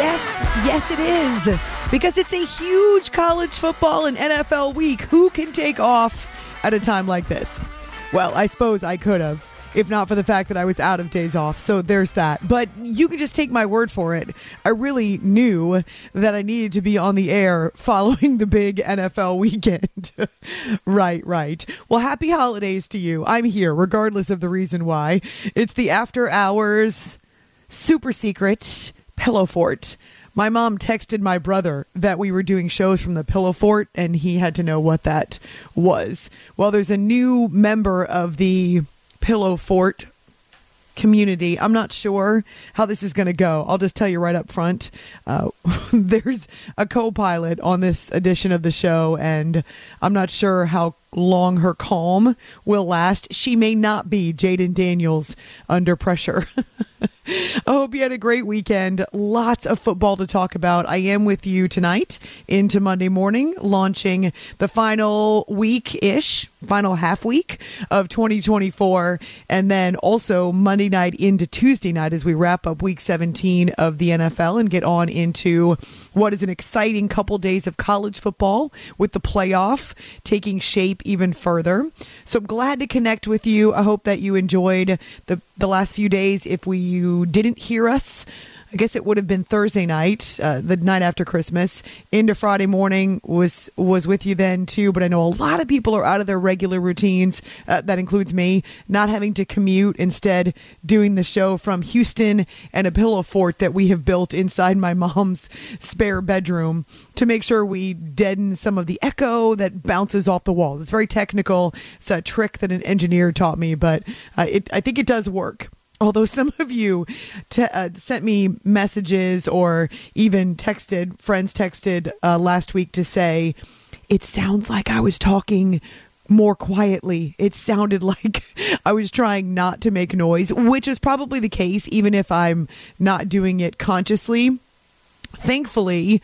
Yes, it is. Because it's a huge college football and NFL week. Who can take off at a time like this? Well, I suppose I could have, if not for the fact that I was out of days off. So there's that. But you can just take my word for it. I really knew that I needed to be on the air following the big NFL weekend. Right. Well, happy holidays to you. I'm here, regardless of the reason why. It's the after hours super secret Pillow Fort. My mom texted my brother that we were doing shows from the Pillow Fort, and he had to know what that was. Well, there's a new member of the Pillow Fort community. I'm not sure how this is going to go. I'll just tell you right up front. There's a co-pilot on this edition of the show, and I'm not sure how long her calm will last. She may not be Jaden Daniels under pressure. I hope you had a great weekend. Lots of football to talk about. I am with you tonight into Monday morning, launching the final half week of 2024. And then also Monday night into Tuesday night as we wrap up week 17 of the NFL and get on into what is an exciting couple days of college football with the playoff taking shape even further. So I'm glad to connect with you. I hope that you enjoyed the last few days. If you didn't hear us, I guess it would have been Thursday night, the night after Christmas, into Friday morning was with you then too. But I know a lot of people are out of their regular routines. That includes me, not having to commute, instead doing the show from Houston and a pillow fort that we have built inside my mom's spare bedroom to make sure we deaden some of the echo that bounces off the walls. It's very technical. It's a trick that an engineer taught me, but I think it does work. Although some of you sent me messages or even friends texted last week to say, it sounds like I was talking more quietly. It sounded like I was trying not to make noise, which is probably the case, even if I'm not doing it consciously. Thankfully,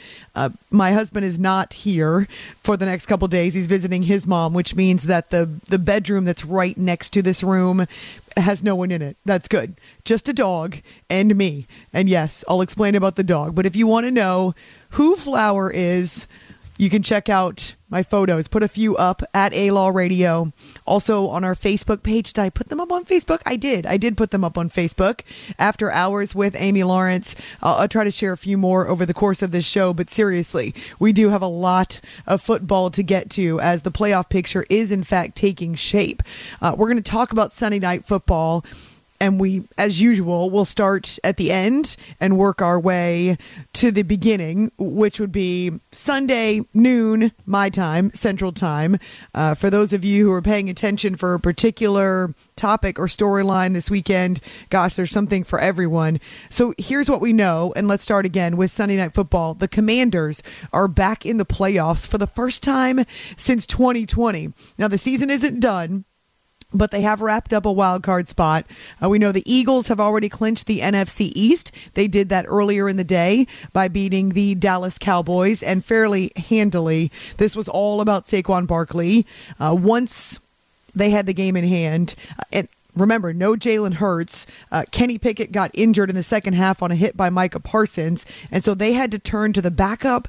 my husband is not here for the next couple days. He's visiting his mom, which means that the bedroom that's right next to this room has no one in it. That's good. Just a dog and me. And yes, I'll explain about the dog. But if you want to know who Flower is, you can check out my photos. Put a few up at A-Law Radio. Also on our Facebook page. Did I put them up on Facebook? I did. I did put them up on Facebook. After Hours with Amy Lawrence. I'll try to share a few more over the course of this show. But seriously, we do have a lot of football to get to as the playoff picture is in fact taking shape. We're going to talk about Sunday Night Football. And we, as usual, will start at the end and work our way to the beginning, which would be Sunday noon, my time, Central Time. For those of you who are paying attention for a particular topic or storyline this weekend, gosh, there's something for everyone. So here's what we know, and let's start again with Sunday Night Football. The Commanders are back in the playoffs for the first time since 2020. Now, the season isn't done, but they have wrapped up a wild card spot. We know the Eagles have already clinched the NFC East. They did that earlier in the day by beating the Dallas Cowboys, and fairly handily. This was all about Saquon Barkley. Once they had the game in hand, and remember, no Jalen Hurts. Kenny Pickett got injured in the second half on a hit by Micah Parsons, and so they had to turn to the backup,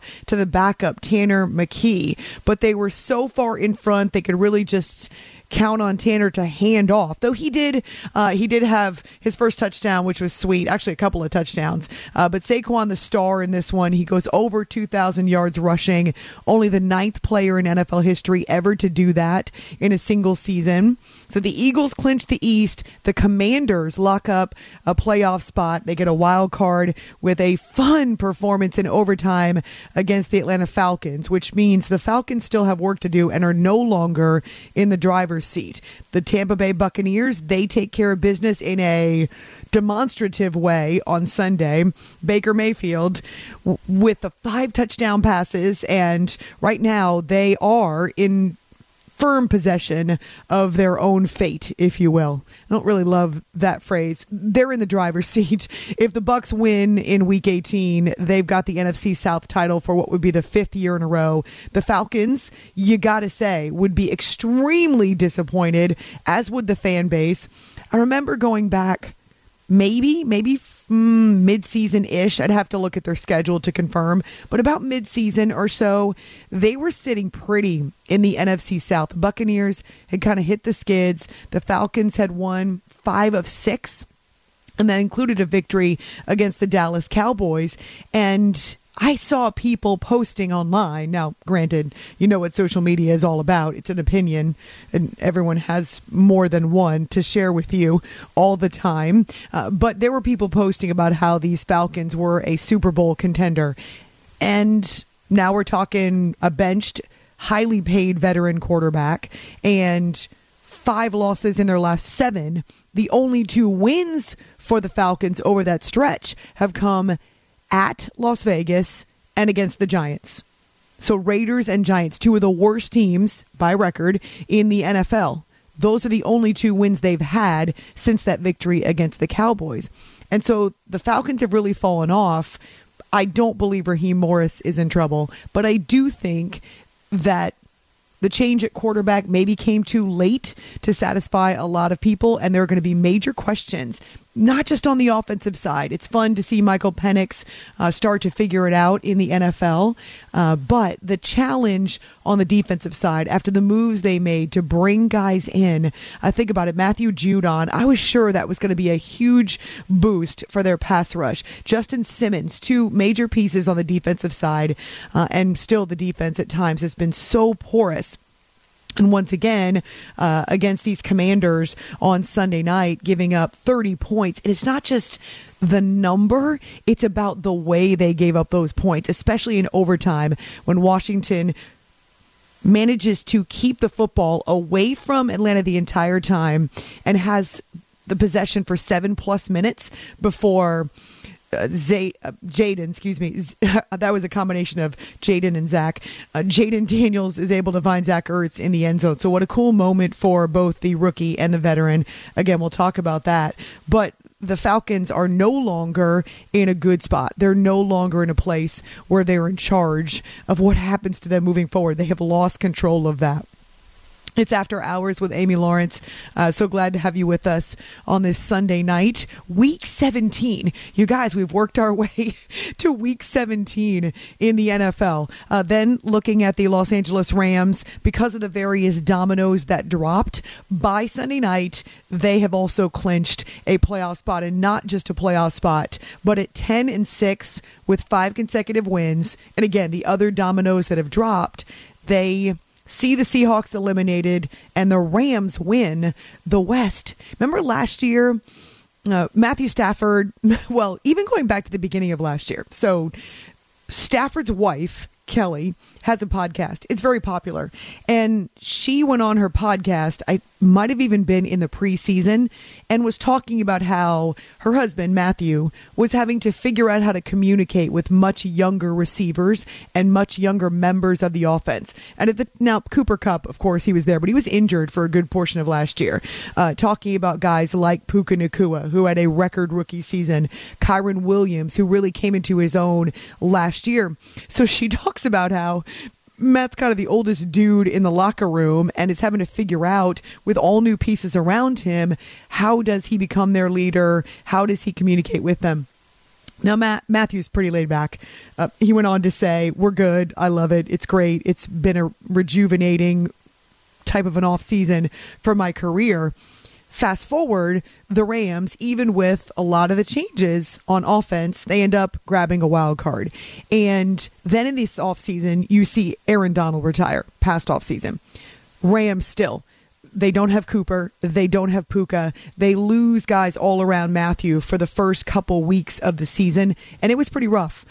Tanner McKee. But they were so far in front, they could really just count on Tanner to hand off. Though he did have his first touchdown, which was sweet. Actually, a couple of touchdowns. But Saquon, the star in this one, he goes over 2,000 yards rushing. Only the 9th player in NFL history ever to do that in a single season. So the Eagles clinch the East. The Commanders lock up a playoff spot. They get a wild card with a fun performance in overtime against the Atlanta Falcons, which means the Falcons still have work to do and are no longer in the driver's seat. The Tampa Bay Buccaneers, they take care of business in a demonstrative way on Sunday. Baker Mayfield with the 5 touchdown passes, and right now they are in firm possession of their own fate, if you will. I don't really love that phrase. They're in the driver's seat. If the Bucs win in Week 18, they've got the NFC South title for what would be the 5th year in a row. The Falcons, you gotta say, would be extremely disappointed, as would the fan base. I remember going back maybe mid-season-ish. I'd have to look at their schedule to confirm, but about mid-season or so, they were sitting pretty in the NFC South. The Buccaneers had kind of hit the skids. The Falcons had won 5 of 6, and that included a victory against the Dallas Cowboys. And I saw people posting online. Now, granted, you know what social media is all about. It's an opinion, and everyone has more than one to share with you all the time. But there were people posting about how these Falcons were a Super Bowl contender. And now we're talking a benched, highly paid veteran quarterback and 5 losses in their last 7. The only 2 wins for the Falcons over that stretch have come at Las Vegas and against the Giants. So Raiders and Giants, 2 of the worst teams by record in the NFL. Those are the only 2 wins they've had since that victory against the Cowboys. And so the Falcons have really fallen off. I don't believe Raheem Morris is in trouble, but I do think that the change at quarterback maybe came too late to satisfy a lot of people, and there are going to be major questions, not just on the offensive side. It's fun to see Michael Penix start to figure it out in the NFL, but the challenge on the defensive side after the moves they made to bring guys in, think about it, Matthew Judon, I was sure that was going to be a huge boost for their pass rush. Justin Simmons, 2 major pieces on the defensive side, and still the defense at times has been so porous. And once again, against these Commanders on Sunday night, giving up 30 points. And it's not just the number, it's about the way they gave up those points, especially in overtime when Washington manages to keep the football away from Atlanta the entire time and has the possession for 7+ minutes before Jaden, that was a combination of Jaden and Zach. Jaden Daniels is able to find Zach Ertz in the end zone. So what a cool moment for both the rookie and the veteran. Again, we'll talk about that. But the Falcons are no longer in a good spot. They're no longer in a place where they're in charge of what happens to them moving forward. They have lost control of that. It's After Hours with Amy Lawrence. So glad to have you with us on this Sunday night. Week 17. You guys, we've worked our way to Week 17 in the NFL. Then looking at the Los Angeles Rams, because of the various dominoes that dropped by Sunday night, they have also clinched a playoff spot, and not just a playoff spot, but at 10-6 with 5 consecutive wins. And again, the other dominoes that have dropped, they see the Seahawks eliminated, and the Rams win the West. Remember last year, Matthew Stafford, well, even going back to the beginning of last year. So Stafford's wife, Kelly, has a podcast. It's very popular. And she went on her podcast, I might have even been in the preseason, and was talking about how her husband, Matthew, was having to figure out how to communicate with much younger receivers and much younger members of the offense. And now, Cooper Kupp, of course, he was there, but he was injured for a good portion of last year. Talking about guys like Puka Nacua, who had a record rookie season, Kyron Williams, who really came into his own last year. So she talks about how Matt's kind of the oldest dude in the locker room and is having to figure out, with all new pieces around him, how does he become their leader? How does he communicate with them? Now, Matthew's pretty laid back. He went on to say, we're good. I love it. It's great. It's been a rejuvenating type of an off season for my career. Fast forward, the Rams, even with a lot of the changes on offense, they end up grabbing a wild card. And then in this offseason, you see Aaron Donald retire, past offseason. Rams still, they don't have Cooper. They don't have Puka. They lose guys all around Matthew for the first couple weeks of the season. And it was pretty rough.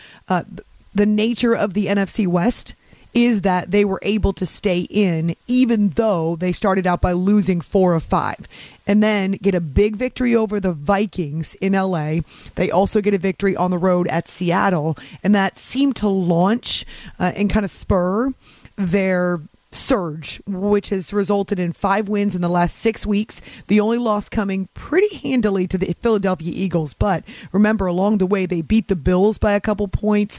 The nature of the NFC West is that they were able to stay in, even though they started out by losing 4 of 5, and then get a big victory over the Vikings in LA. They also get a victory on the road at Seattle, and that seemed to launch and kind of spur their surge, which has resulted in 5 wins in the last 6 weeks. The only loss coming pretty handily to the Philadelphia Eagles. But remember, along the way, they beat the Bills by a couple points.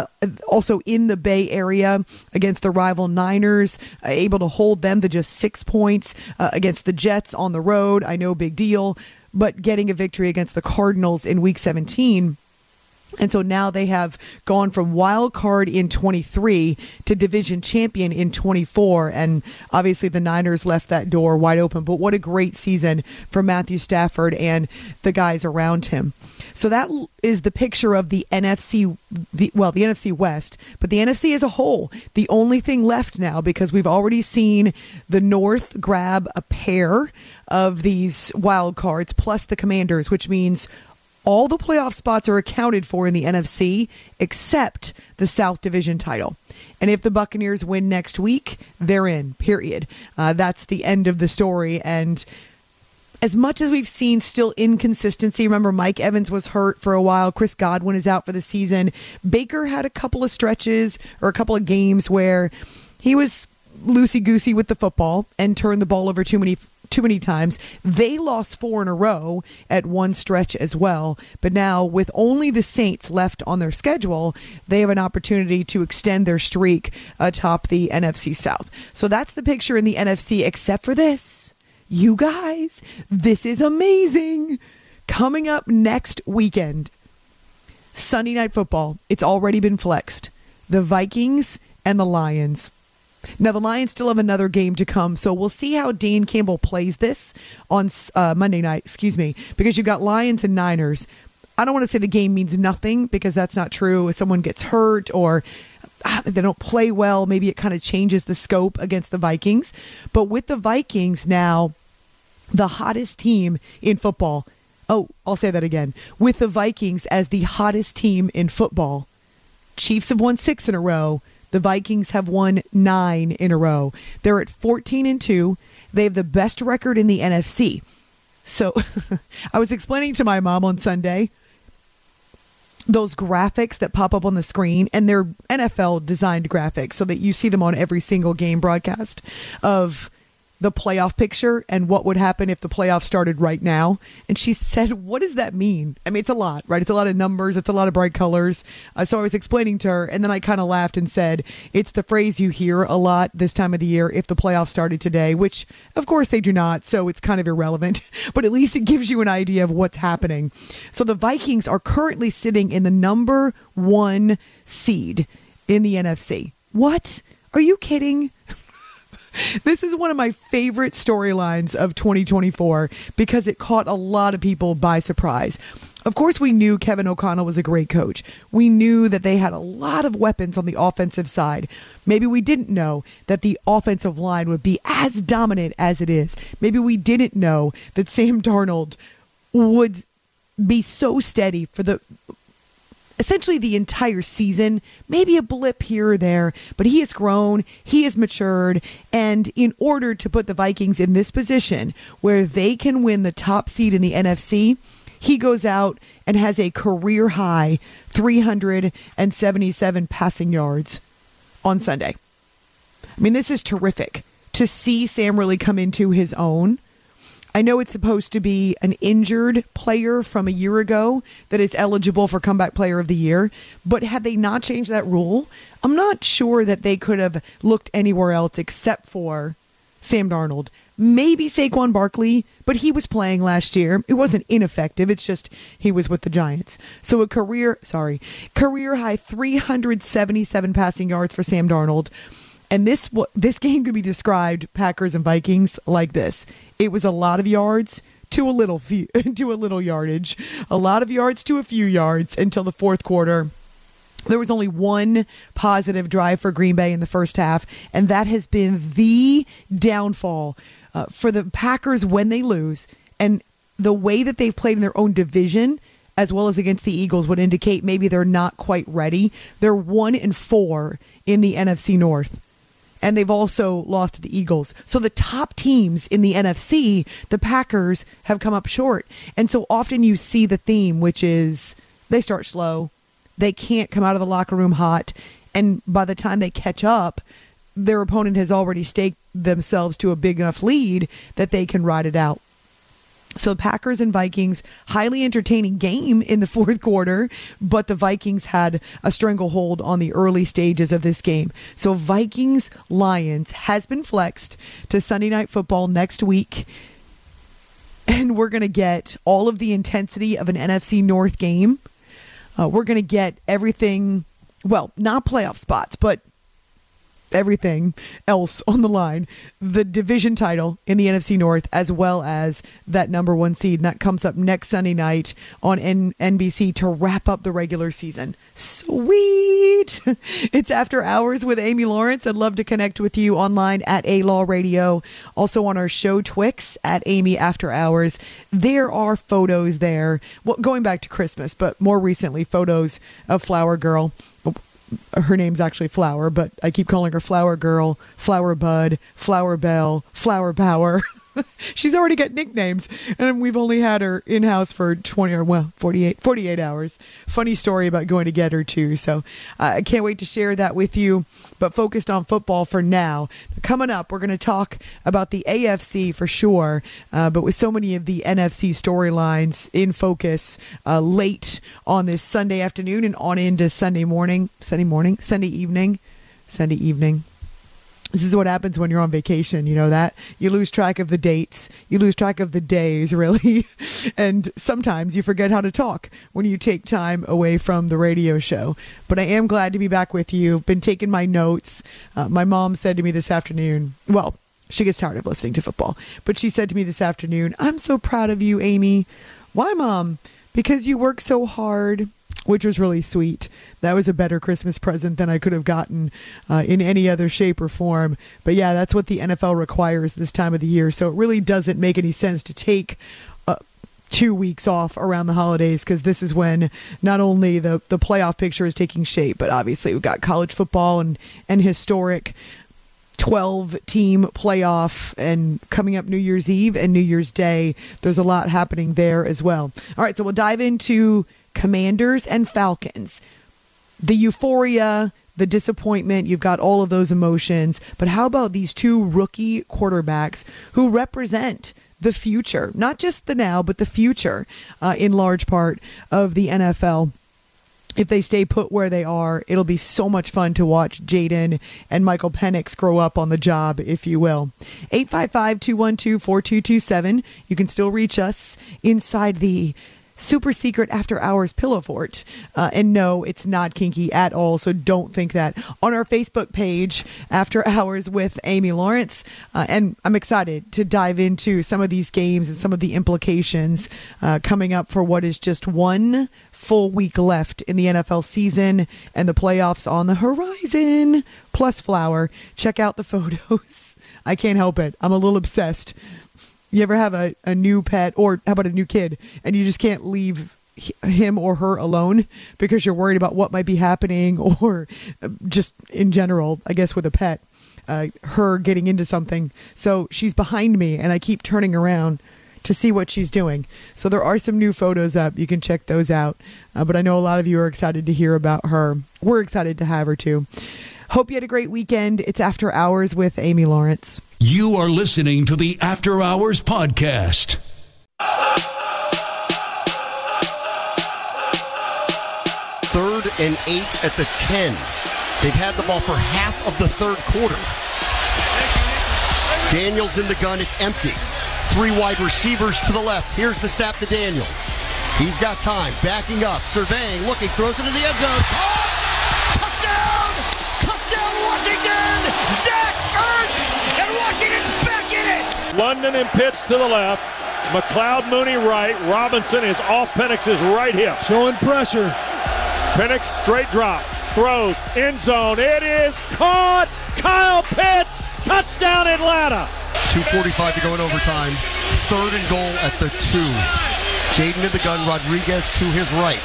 Also in the Bay Area against the rival Niners, able to hold them to just 6 points against the Jets on the road. I know, big deal. but getting a victory against the Cardinals in week 17. And so now they have gone from wild card in 23 to division champion in 24. And obviously the Niners left that door wide open. But what a great season for Matthew Stafford and the guys around him. So that is the picture of the NFC, the NFC West, but the NFC as a whole. The only thing left now, because we've already seen the North grab a pair of these wild cards plus the Commanders, which means all the playoff spots are accounted for in the NFC except the South Division title. And if the Buccaneers win next week, they're in, period. That's the end of the story. And as much as we've seen still inconsistency, remember Mike Evans was hurt for a while. Chris Godwin is out for the season. Baker had a couple of stretches or a couple of games where he was loosey-goosey with the football and turned the ball over too many times. They lost 4 in a row at one stretch as well. But now with only the Saints left on their schedule, they have an opportunity to extend their streak atop the NFC South. So that's the picture in the NFC, except for this. You guys, this is amazing. Coming up next weekend, Sunday Night Football. It's already been flexed. The Vikings and the Lions. Now, the Lions still have another game to come, so we'll see how Dan Campbell plays this on Monday night, because you've got Lions and Niners. I don't want to say the game means nothing, because that's not true. If someone gets hurt or they don't play well, maybe it kind of changes the scope against the Vikings. But with the Vikings now, the hottest team in football. Oh, I'll say that again. With the Vikings as the hottest team in football. Chiefs have won 6 in a row. The Vikings have won 9 in a row. They're at 14-2. They have the best record in the NFC. So I was explaining to my mom on Sunday those graphics that pop up on the screen, and they're NFL designed graphics so that you see them on every single game broadcast of the playoff picture and what would happen if the playoffs started right now. And she said, what does that mean? I mean, it's a lot, right? It's a lot of numbers. It's a lot of bright colors. So I was explaining to her, and then I kind of laughed and said, it's the phrase you hear a lot this time of the year, if the playoffs started today, which of course they do not. So it's kind of irrelevant, but at least it gives you an idea of what's happening. So the Vikings are currently sitting in the number 1 seed in the NFC. What? Are you kidding? This is one of my favorite storylines of 2024 because it caught a lot of people by surprise. Of course, we knew Kevin O'Connell was a great coach. We knew that they had a lot of weapons on the offensive side. Maybe we didn't know that the offensive line would be as dominant as it is. Maybe we didn't know that Sam Darnold would be so steady for essentially the entire season, maybe a blip here or there, but he has grown, he has matured, and in order to put the Vikings in this position where they can win the top seed in the NFC, he goes out and has a career-high 377 passing yards on Sunday. I mean, this is terrific to see Sam really come into his own. I know it's supposed to be an injured player from a year ago that is eligible for Comeback Player of the Year, but had they not changed that rule, I'm not sure that they could have looked anywhere else except for Sam Darnold. Maybe Saquon Barkley, but he was playing last year. It wasn't ineffective. It's just he was with the Giants. So a career high 377 passing yards for Sam Darnold. And this game could be described, Packers and Vikings, like this. It was a lot of yards to a little yardage, a lot of yards to a few yards until the fourth quarter. There was only one positive drive for Green Bay in the first half, and that has been the downfall for the Packers when they lose. And the way that they've played in their own division, as well as against the Eagles, would indicate maybe they're not quite ready. They're 1-4 in the NFC North. And they've also lost to the Eagles. So the top teams in the NFC, the Packers, have come up short. And so often you see the theme, which is they start slow. They can't come out of the locker room hot. And by the time they catch up, their opponent has already staked themselves to a big enough lead that they can ride it out. So Packers and Vikings, highly entertaining game in the fourth quarter, but the Vikings had a stranglehold on the early stages of this game. So Vikings-Lions has been flexed to Sunday Night Football next week. and we're going to get all of the intensity of an NFC North game. We're going to get everything, well, not playoff spots, but everything else on the line. The division title in the NFC North, as well as that number 1 seed. And that comes up next Sunday night on NBC to wrap up the regular season. Sweet! It's After Hours with Amy Lawrence. I'd love to connect with you online at A-Law Radio. Also on our show Twix at Amy After Hours. There are photos there. Well, going back to Christmas, but more recently, photos of Flower Girl. Her name's actually Flower, but I keep calling her Flower Girl, Flower Bud, Flower Belle, Flower Power. She's already got nicknames, and we've only had her in-house for 48 hours. Funny story about going to get her, too. So I can't wait to share that with you, but focused on football for now. Coming up, we're going to talk about the AFC for sure, but with so many of the NFC storylines in focus late on this Sunday afternoon and on into Sunday evening. This is what happens when you're on vacation. You know that? You lose track of the dates. You lose track of the days, really. And sometimes you forget how to talk when you take time away from the radio show. But I am glad to be back with you. Been taking my notes. My mom said to me this afternoon, well, she gets tired of listening to football, but she said to me this afternoon, "I'm so proud of you, Amy." "Why, Mom?" "Because you work so hard." Which was really sweet. That was a better Christmas present than I could have gotten in any other shape or form. But yeah, that's what the NFL requires this time of the year. So it really doesn't make any sense to take 2 weeks off around the holidays, because this is when not only the playoff picture is taking shape, but obviously we've got college football and historic 12-team playoff, and coming up New Year's Eve and New Year's Day. There's a lot happening there as well. All right, so we'll dive into Commanders and Falcons. The euphoria, the disappointment, you've got all of those emotions. But how about these two rookie quarterbacks who represent the future, not just the now, but the future in large part of the NFL? If they stay put where they are, it'll be so much fun to watch Jaden and Michael Penix grow up on the job, if you will. 855-212-4227. You can still reach us inside the super secret After Hours pillow fort. And no, it's not kinky at all, so don't think that. On our Facebook page, After Hours with Amy Lawrence. And I'm excited to dive into some of these games and some of the implications coming up for what is just one full week left in the NFL season and the playoffs on the horizon. Plus Flower. Check out the photos. I can't help it. I'm a little obsessed. You ever have a new pet, or how about a new kid, and you just can't leave him or her alone because you're worried about what might be happening, or just in general, I guess with a pet, her getting into something. So she's behind me and I keep turning around to see what she's doing. So there are some new photos up. You can check those out. But I know a lot of you are excited to hear about her. We're excited to have her too. Hope you had a great weekend. It's After Hours with Amy Lawrence. You are listening to the After Hours Podcast. 3rd and 8 at the 10. They've had the ball for half of the third quarter. Daniels in the gun. It's empty. 3 wide receivers to the left. Here's the snap to Daniels. He's got time. Backing up. Surveying. Looking. Throws it in the end zone. Touchdown! Touchdown, Washington! Zach Ertz! And Washington back in it! London and Pitts to the left. McLeod, Mooney right. Robinson is off Penix's right hip. Showing pressure. Penix straight drop. Throws. End zone. It is caught! Kyle Pitts! Touchdown Atlanta! 2:45 to go in overtime. 3rd and goal at the 2. Jaden in the gun. Rodriguez to his right.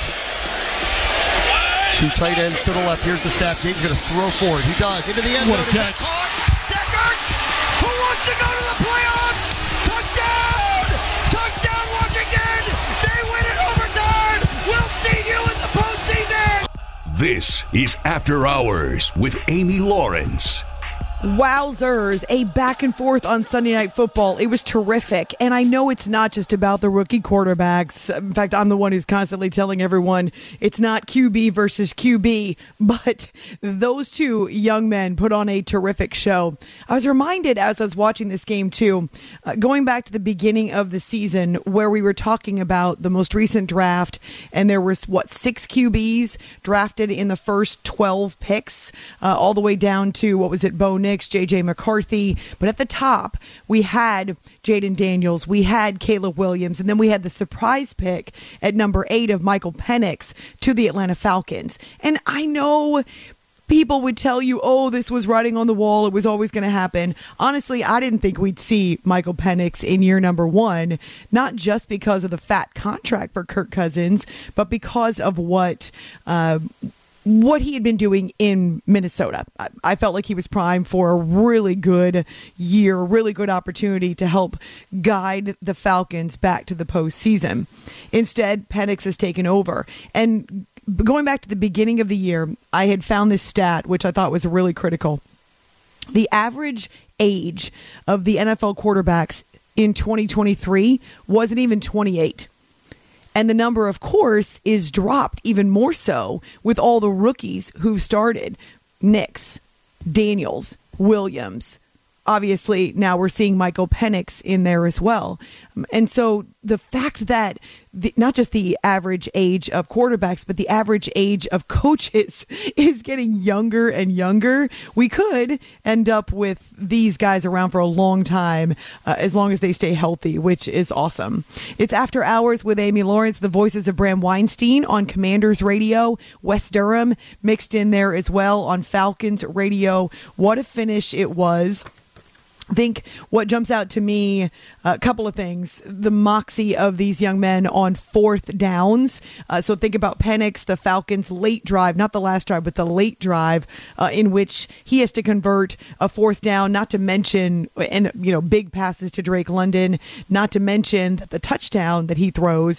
2 tight ends to the left. Here's the snap. Jaden's going to throw for it. He does. Into the end zone. What a catch. Zach Ertz, who wants to go to the playoffs? Touchdown! Touchdown, Washington! They win in overtime! We'll see you in the postseason! This is After Hours with Amy Lawrence. Wowzers, a back and forth on Sunday Night Football. It was terrific. And I know it's not just about the rookie quarterbacks. In fact, I'm the one who's constantly telling everyone it's not QB versus QB. But those two young men put on a terrific show. I was reminded as I was watching this game, too, going back to the beginning of the season where we were talking about the most recent draft. And there was, 6 QBs drafted in the first 12 picks, all the way down to, Bo Nix, J.J. McCarthy. But at the top, we had Jaden Daniels, we had Caleb Williams, and then we had the surprise pick at number 8 of Michael Penix to the Atlanta Falcons. And I know people would tell you, oh, this was writing on the wall. It was always going to happen. Honestly, I didn't think we'd see Michael Penix in year number 1, not just because of the fat contract for Kirk Cousins, but because of what he had been doing in Minnesota. I felt like he was primed for a really good year, really good opportunity to help guide the Falcons back to the postseason. Instead, Penix has taken over. And going back to the beginning of the year, I had found this stat, which I thought was really critical. The average age of the NFL quarterbacks in 2023 wasn't even 28. And the number, of course, is dropped even more so with all the rookies who've started. Nix, Daniels, Williams. Obviously, now we're seeing Michael Penix in there as well. And so the fact that not just the average age of quarterbacks, but the average age of coaches is getting younger and younger, we could end up with these guys around for a long time, as long as they stay healthy, which is awesome. It's After Hours with Amy Lawrence, the voices of Bram Weinstein on Commanders Radio, Wes Durham mixed in there as well on Falcons Radio. What a finish it was. I think what jumps out to me, a couple of things. The moxie of these young men on fourth downs. So think about Penix, the Falcons' late drive, not the last drive, but the late drive in which he has to convert a fourth down, not to mention, and big passes to Drake London, not to mention that the touchdown that he throws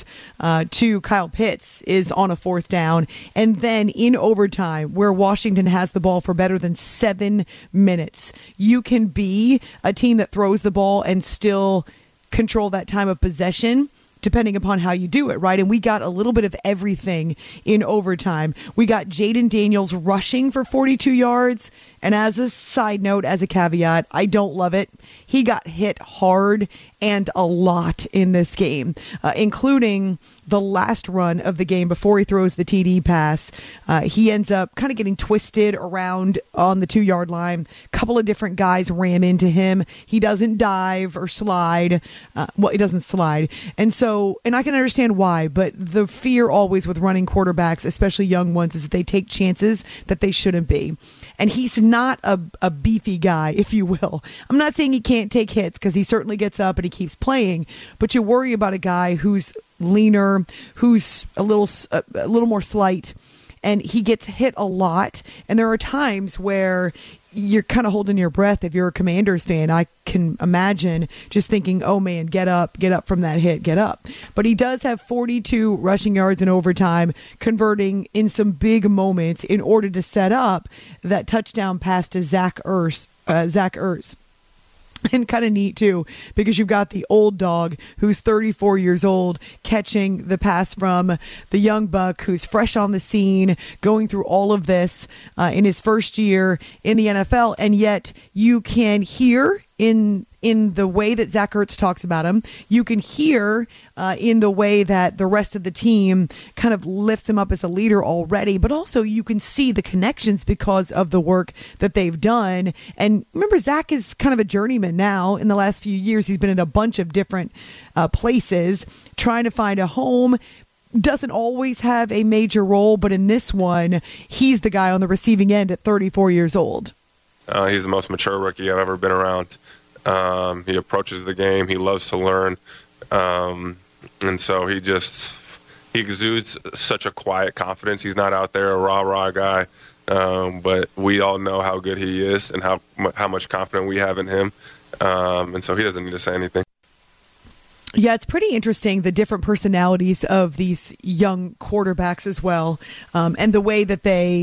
to Kyle Pitts is on a fourth down. And then in overtime, where Washington has the ball for better than 7 minutes, you can be a team that throws the ball and still control that time of possession, depending upon how you do it, right? And we got a little bit of everything in overtime. We got Jaden Daniels rushing for 42 yards. And as a side note, as a caveat, I don't love it. He got hit hard and a lot in this game, including the last run of the game before he throws the TD pass. He ends up kind of getting twisted around on the 2-yard line. A couple of different guys ram into him. He doesn't dive or slide. He doesn't slide. And I can understand why, but the fear always with running quarterbacks, especially young ones, is that they take chances that they shouldn't be. And he's not a beefy guy, if you will. I'm not saying he can't take hits, because he certainly gets up and he keeps playing, but you worry about a guy who's leaner, who's a little more slight, and he gets hit a lot. And there are times where you're kind of holding your breath. If you're a Commanders fan, I can imagine just thinking, oh man, get up from that hit, get up. But he does have 42 rushing yards in overtime, converting in some big moments in order to set up that touchdown pass to Zach Ertz. And kind of neat, too, because you've got the old dog who's 34 years old catching the pass from the young buck who's fresh on the scene, going through all of this in his first year in the NFL. And yet you can hear in the way that Zach Ertz talks about him, you can hear in the way that the rest of the team kind of lifts him up as a leader already, but also you can see the connections because of the work that they've done. And remember, Zach is kind of a journeyman now. In the last few years, he's been in a bunch of different places trying to find a home. Doesn't always have a major role, but in this one, he's the guy on the receiving end at 34 years old. He's the most mature rookie I've ever been around. He approaches the game. He loves to learn. And so he exudes such a quiet confidence. He's not out there a rah-rah guy. But we all know how good he is and how much confidence we have in him. And so he doesn't need to say anything. Yeah, it's pretty interesting, the different personalities of these young quarterbacks as well, and the way that they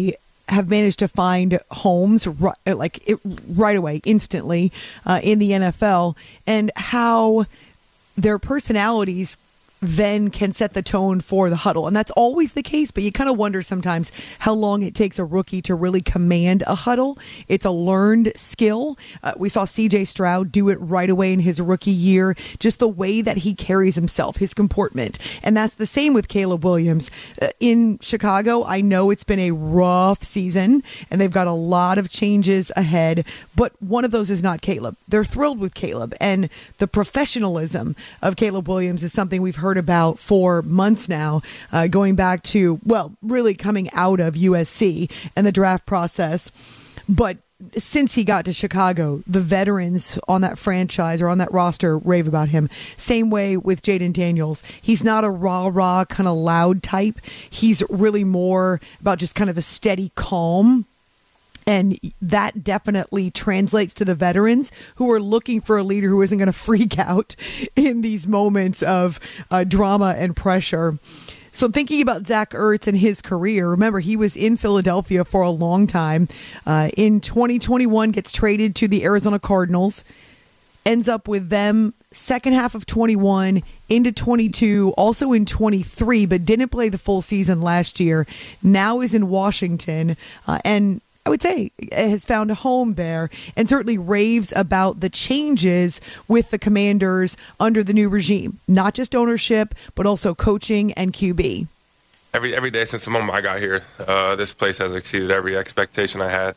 have managed to find homes right away, instantly in the NFL, and how their personalities then can set the tone for the huddle. And that's always the case, but you kind of wonder sometimes how long it takes a rookie to really command a huddle. It's a learned skill. We saw CJ Stroud do it right away in his rookie year, just the way that he carries himself, his comportment. And that's the same with Caleb Williams. In Chicago, I know it's been a rough season, and they've got a lot of changes ahead, but one of those is not Caleb. They're thrilled with Caleb, and the professionalism of Caleb Williams is something we've heard about for months now, going back to, really coming out of USC and the draft process. But since he got to Chicago, the veterans on that franchise or on that roster rave about him. Same way with Jayden Daniels. He's not a rah-rah kind of loud type. He's really more about just kind of a steady calm. And that definitely translates to the veterans who are looking for a leader who isn't going to freak out in these moments of drama and pressure. So thinking about Zach Ertz and his career, remember, he was in Philadelphia for a long time. In 2021, gets traded to the Arizona Cardinals, ends up with them second half of 21 into 22, also in 23, but didn't play the full season last year. Now is in Washington, and I would say has found a home there, and certainly raves about the changes with the Commanders under the new regime. Not just ownership, but also coaching and QB. Every day since the moment I got here, this place has exceeded every expectation I had.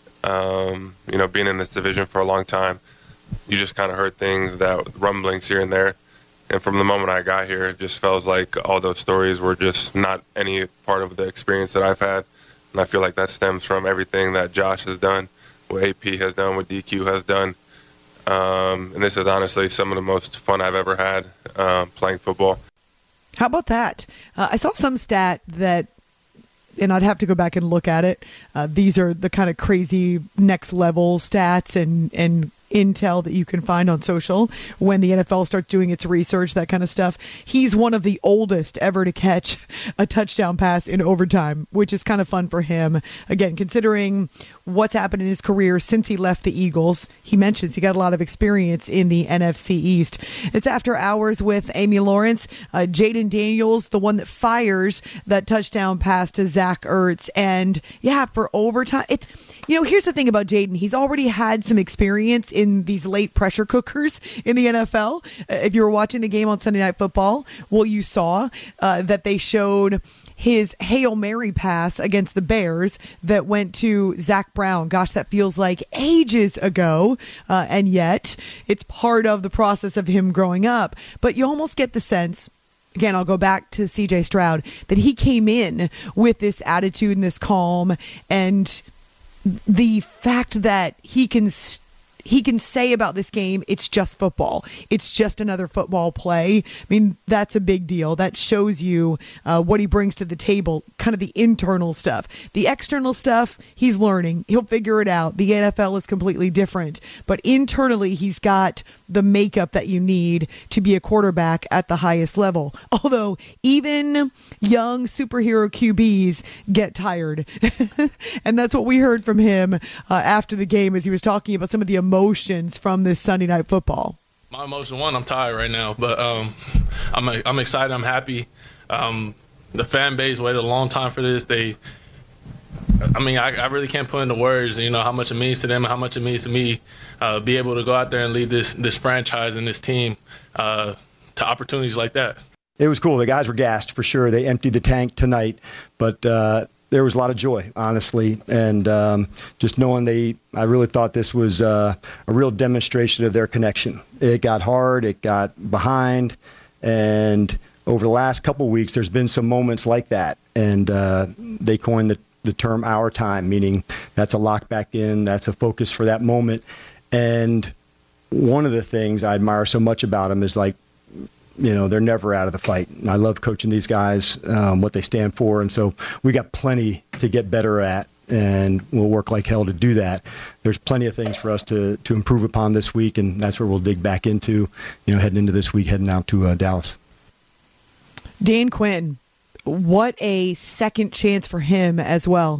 Being in this division for a long time, you just kind of heard rumblings here and there. And from the moment I got here, it just feels like all those stories were just not any part of the experience that I've had. And I feel like that stems from everything that Josh has done, what AP has done, what DQ has done. And this is honestly some of the most fun I've ever had playing football. How about that? I saw some stat that, and I'd have to go back and look at it. These are the kind of crazy next level stats and intel that you can find on social when the NFL starts doing its research, that kind of stuff. He's one of the oldest ever to catch a touchdown pass in overtime, which is kind of fun for him. Again, considering what's happened in his career since he left the Eagles, he mentions he got a lot of experience in the NFC East. It's After Hours with Amy Lawrence. Jayden Daniels, the one that fires that touchdown pass to Zach Ertz. And for overtime, here's the thing about Jayden. He's already had some experience in these late pressure cookers in the NFL. If you were watching the game on Sunday Night Football, you saw that they showed his Hail Mary pass against the Bears that went to Zach Brown. Gosh, that feels like ages ago. And yet it's part of the process of him growing up. But you almost get the sense, again, I'll go back to CJ Stroud, that he came in with this attitude and this calm, and the fact that he can say about this game, it's just football. It's just another football play. I mean, that's a big deal. That shows you what he brings to the table, kind of the internal stuff. The external stuff, he's learning. He'll figure it out. The NFL is completely different. But internally, he's got the makeup that you need to be a quarterback at the highest level. Although even young superhero QBs get tired. And that's what we heard from him after the game as he was talking about some of the emotions from this Sunday Night Football. My emotion, I'm tired right now, but I'm excited. I'm happy. The fan base waited a long time for this. I really can't put into words, how much it means to them and how much it means to me, be able to go out there and lead this franchise and this team to opportunities like that. It was cool. The guys were gassed for sure. They emptied the tank tonight, but there was a lot of joy, honestly, and just knowing I really thought this was a real demonstration of their connection. It got hard, it got behind, and over the last couple of weeks, there's been some moments like that, and they coined the term "our time," meaning that's a lock back in, that's a focus for that moment. And one of the things I admire so much about them is they're never out of the fight. And I love coaching these guys, what they stand for. And so we got plenty to get better at, and we'll work like hell to do that. There's plenty of things for us to improve upon this week, and that's where we'll dig back into, heading into this week, heading out to Dallas. Dan Quinn, what a second chance for him as well.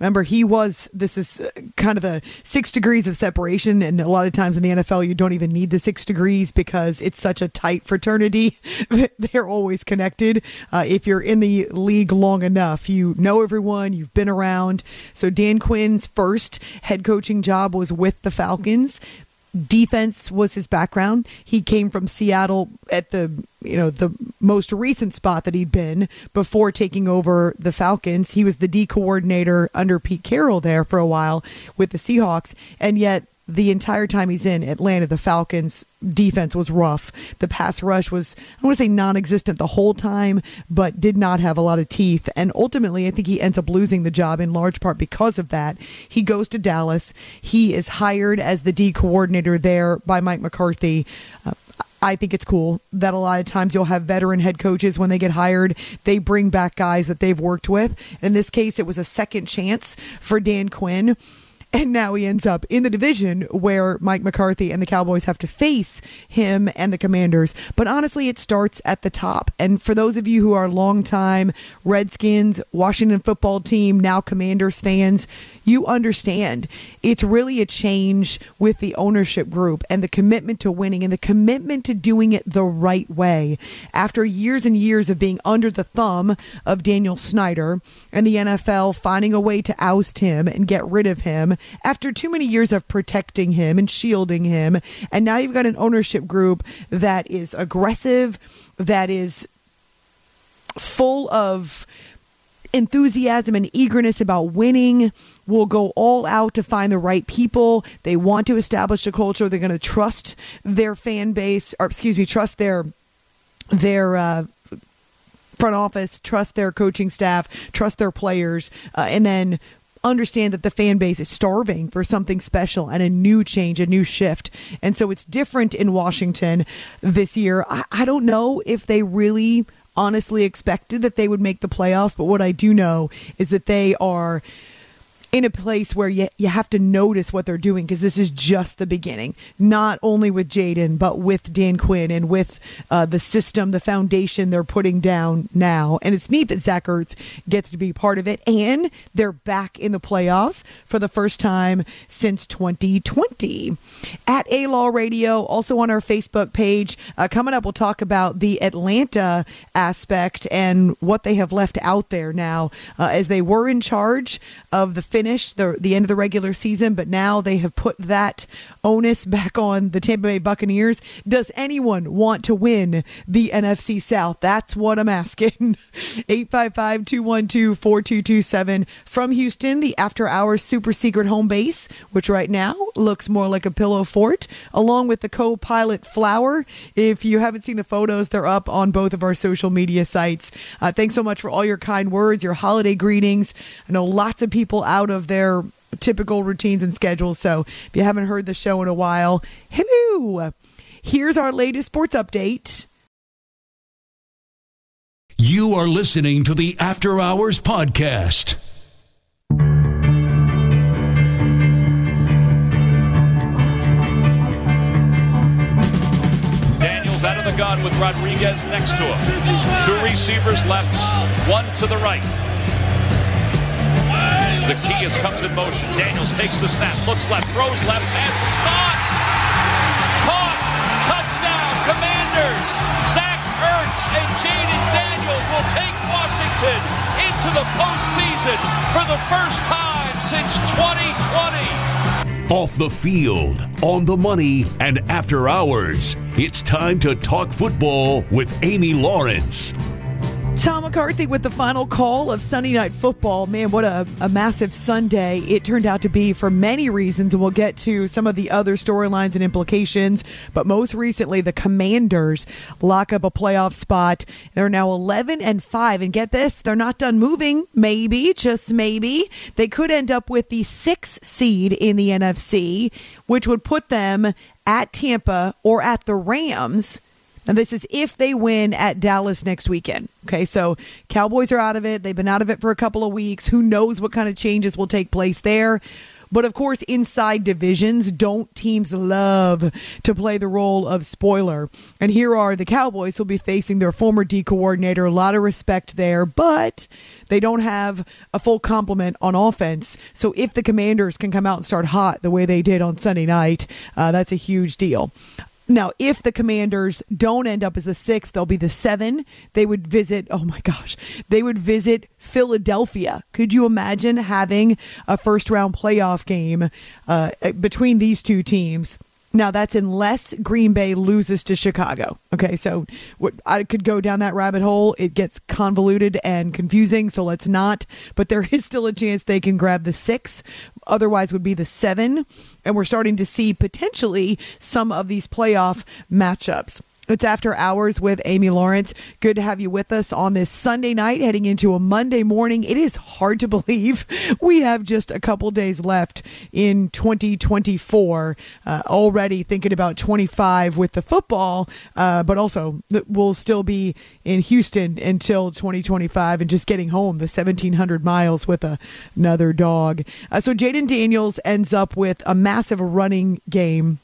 Remember, this is kind of the 6 degrees of separation, and a lot of times in the NFL, you don't even need the 6 degrees because it's such a tight fraternity. They're always connected. If you're in the league long enough, you know everyone, you've been around. So Dan Quinn's first head coaching job was with the Falcons. Defense was his background. He came from Seattle at the most recent spot that he'd been before taking over the Falcons. He was the D coordinator under Pete Carroll there for a while with the Seahawks, and yet the entire time he's in Atlanta, the Falcons' defense was rough. The pass rush was, I want to say, non-existent the whole time, but did not have a lot of teeth. And ultimately, I think he ends up losing the job in large part because of that. He goes to Dallas. He is hired as the D coordinator there by Mike McCarthy. I think it's cool that a lot of times you'll have veteran head coaches when they get hired. They bring back guys that they've worked with. In this case, it was a second chance for Dan Quinn. And now he ends up in the division where Mike McCarthy and the Cowboys have to face him and the Commanders. But honestly, it starts at the top. And for those of you who are longtime Redskins, Washington football team, now Commanders fans, you understand it's really a change with the ownership group and the commitment to winning and the commitment to doing it the right way. After years and years of being under the thumb of Daniel Snyder and the NFL finding a way to oust him and get rid of him, after too many years of protecting him and shielding him, and now you've got an ownership group that is aggressive, that is full of enthusiasm and eagerness about winning, will go all out to find the right people. They want to establish a culture. They're going to trust their fan base, or trust their front office, trust their coaching staff, trust their players, and then understand that the fan base is starving for something special and a new change, a new shift. And so it's different in Washington this year. I don't know if they really honestly expected that they would make the playoffs, but what I do know is that they are in a place where you have to notice what they're doing, because this is just the beginning, not only with Jaden, but with Dan Quinn and with the system, the foundation they're putting down now. And it's neat that Zach Ertz gets to be part of it, and they're back in the playoffs for the first time since 2020. At A-Law Radio, also on our Facebook page, coming up, we'll talk about the Atlanta aspect and what they have left out there now, as they were in charge of the finish, the end of the regular season, but now they have put that onus back on the Tampa Bay Buccaneers. Does anyone want to win the NFC South? That's what I'm asking. 855-212-4227 from Houston, the After Hours super secret home base, which right now looks more like a pillow fort, along with the co-pilot Flower. If you haven't seen the photos, they're up on both of our social media sites. Thanks so much for all your kind words, your holiday greetings. I know lots of people out of their typical routines and schedules, so if you haven't heard the show in a while, hello. Here's our latest sports update. You are listening to the After Hours Podcast. Daniels out of the gun with Rodriguez next to him. Two receivers left, one to the right. Zacchaeus comes in motion. Daniels takes the snap, looks left, throws left, pass is caught! Caught! Touchdown, Commanders! Zach Ertz and Jaden Daniels will take Washington into the postseason for the first time since 2020. Off the field, on the money, and after hours, it's time to talk football with Amy Lawrence. Tom McCarthy with the final call of Sunday Night Football. Man, what a massive Sunday it turned out to be for many reasons, and we'll get to some of the other storylines and implications. But most recently, the Commanders lock up a playoff spot. They're now 11-5, and get this, they're not done moving. Maybe, just maybe, they could end up with the 6th seed in the NFC, which would put them at Tampa or at the Rams. And this is if they win at Dallas next weekend. Okay, so Cowboys are out of it. They've been out of it for a couple of weeks. Who knows what kind of changes will take place there. But of course, inside divisions, don't teams love to play the role of spoiler? And here are the Cowboys who'll be facing their former D coordinator. A lot of respect there, but they don't have a full complement on offense. So if the Commanders can come out and start hot the way they did on Sunday night, that's a huge deal. Now, if the Commanders don't end up as the 6, they'll be the 7. They would visit, they would visit Philadelphia. Could you imagine having a first-round playoff game between these two teams? Now, that's unless Green Bay loses to Chicago. Okay, so I could go down that rabbit hole. It gets convoluted and confusing, so let's not. But there is still a chance they can grab the 6. Otherwise would be the 7. And we're starting to see potentially some of these playoff matchups. It's After Hours with Amy Lawrence. Good to have you with us on this Sunday night, heading into a Monday morning. It is hard to believe we have just a couple days left in 2024. Already thinking about 25 with the football, but also we'll still be in Houston until 2025 and just getting home the 1,700 miles with another dog. So Jayden Daniels ends up with a massive running game.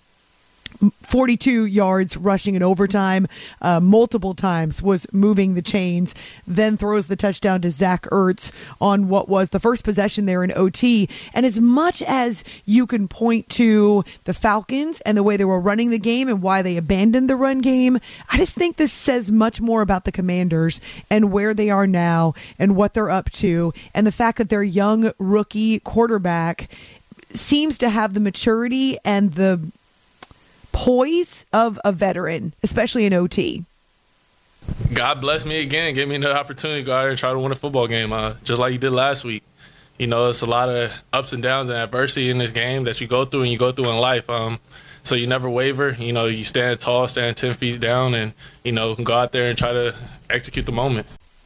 42 yards rushing in overtime, multiple times was moving the chains, then throws the touchdown to Zach Ertz on what was the first possession there in OT. And as much as you can point to the Falcons and the way they were running the game and why they abandoned the run game, I just think this says much more about the Commanders and where they are now and what they're up to, and the fact that their young rookie quarterback seems to have the maturity and the poise of a veteran, especially in OT. God bless me again and give me the opportunity to go out there and try to win a football game, just like you did last week. You know, it's a lot of ups and downs and adversity in this game that you go through and you go through in life. So you never waver. You know, you stand tall, stand 10 feet down, and, you know, go out there and try to execute the moment.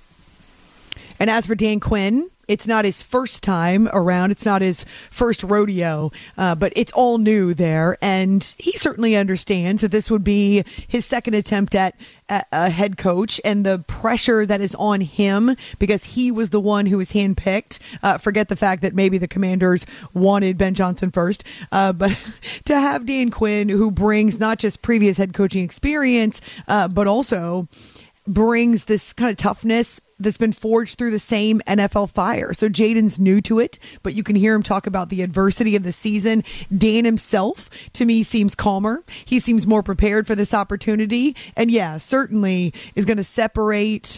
And as for Dan Quinn, it's not his first time around. It's not his first rodeo, but it's all new there. And he certainly understands that this would be his second attempt at a head coach, and the pressure that is on him because he was the one who was handpicked. Forget the fact that maybe the Commanders wanted Ben Johnson first, but to have Dan Quinn, who brings not just previous head coaching experience, but also brings this kind of toughness that's been forged through the same NFL fire. So Jayden's new to it, but you can hear him talk about the adversity of the season. Dan himself, to me, seems calmer. He seems more prepared for this opportunity. And yeah, certainly is going to separate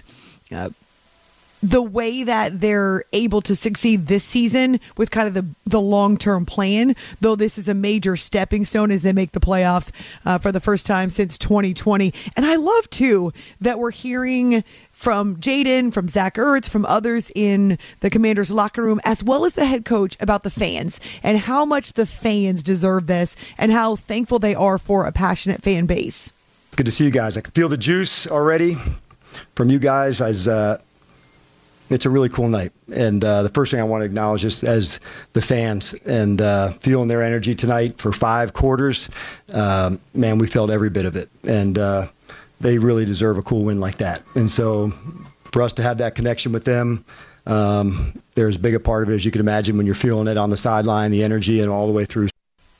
the way that they're able to succeed this season with kind of the long-term plan, though this is a major stepping stone as they make the playoffs for the first time since 2020. And I love, too, that we're hearing from Jayden, from Zach Ertz, from others in the Commanders locker room, as well as the head coach, about the fans and how much the fans deserve this and how thankful they are for a passionate fan base. Good to see you guys. I can feel the juice already from you guys. It's a really cool night. And the first thing I want to acknowledge is as the fans and feeling their energy tonight for 5 quarters. Man, we felt every bit of it. And they really deserve a cool win like that. And so for us to have that connection with them, there's as big a part of it as you can imagine when you're feeling it on the sideline, the energy, and all the way through.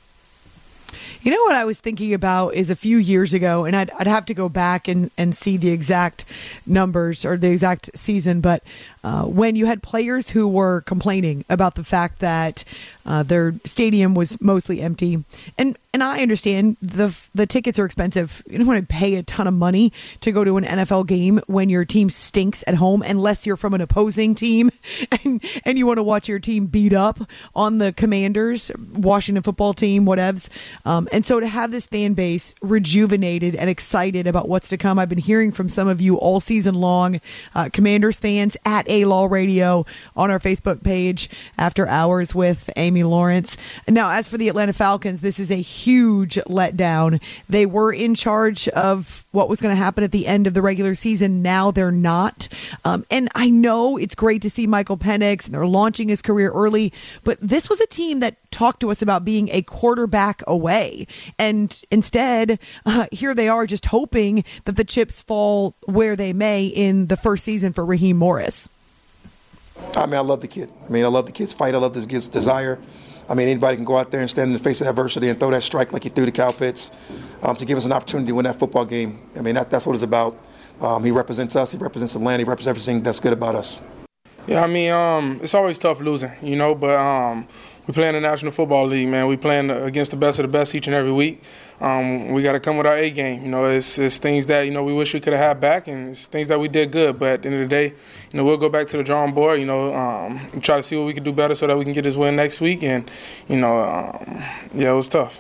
You know what I was thinking about is a few years ago, and I'd have to go back and see the exact numbers or the exact season, but when you had players who were complaining about the fact that their stadium was mostly empty, and I understand the tickets are expensive. You don't want to pay a ton of money to go to an NFL game when your team stinks at home, unless you're from an opposing team and you want to watch your team beat up on the Commanders, Washington football team, whatevs. And so to have this fan base rejuvenated and excited about what's to come, I've been hearing from some of you all season long, Commanders fans at A-Law Radio on our Facebook page, After Hours with Amy Lawrence. Now, as for the Atlanta Falcons, this is a huge letdown. They were in charge of what was going to happen at the end of the regular season. Now they're not. And I know it's great to see Michael Penix and they're launching his career early, but this was a team that talked to us about being a quarterback away. And instead, here they are just hoping that the chips fall where they may in the first season for Raheem Morris. I mean, I love the kid. I love the kid's fight. I love the kid's desire. I mean, anybody can go out there and stand in the face of adversity and throw that strike like he threw to Kyle Pitts to give us an opportunity to win that football game. I mean, that's what it's about. He represents us. He represents the land. He represents everything that's good about us. Yeah, I mean, it's always tough losing, but we play in the National Football League, man. We playing against the best of the best each and every week. We got to come with our A game. It's things that, we wish we could have had back, and it's things that we did good. But at the end of the day, we'll go back to the drawing board, try to see what we can do better so that we can get this win next week. And, it was tough.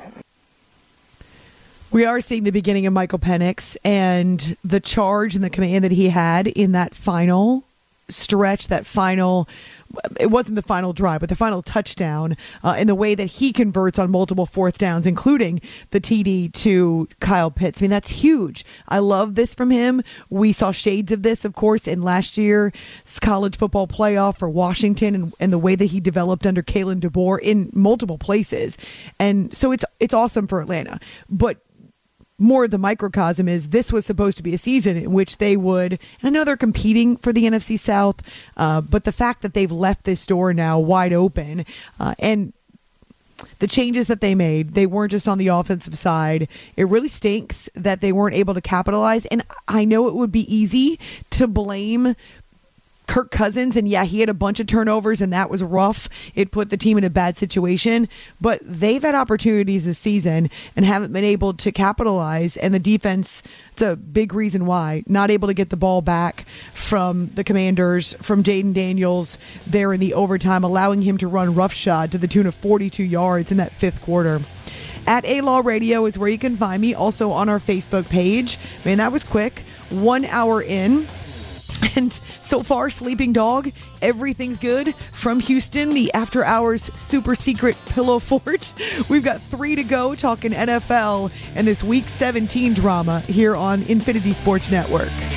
We are seeing the beginning of Michael Penix and the charge and the command that he had in that final stretch, it wasn't the final drive, but the final touchdown, in the way that he converts on multiple fourth downs, including the TD to Kyle Pitts. I mean, that's huge. I love this from him. We saw shades of this, of course, in last year's college football playoff for Washington and the way that he developed under Kalen DeBoer in multiple places. And so it's awesome for Atlanta. But more of the microcosm is this was supposed to be a season in which they would, and I know they're competing for the NFC South, but the fact that they've left this door now wide open, and the changes that they made, they weren't just on the offensive side. It really stinks that they weren't able to capitalize. And I know it would be easy to blame Kirk Cousins, and yeah, he had a bunch of turnovers, and that was rough. It put the team in a bad situation, but they've had opportunities this season and haven't been able to capitalize, and the defense, it's a big reason why, not able to get the ball back from the Commanders, from Jaden Daniels there in the overtime, allowing him to run roughshod to the tune of 42 yards in that fifth quarter. At A-Law Radio is where you can find me, also on our Facebook page. Man, that was quick. 1 hour in. And so far, Sleeping Dog, everything's good. From Houston, the After Hours super secret pillow fort. We've got 3 to go talking NFL and this Week 17 drama here on Infinity Sports Network.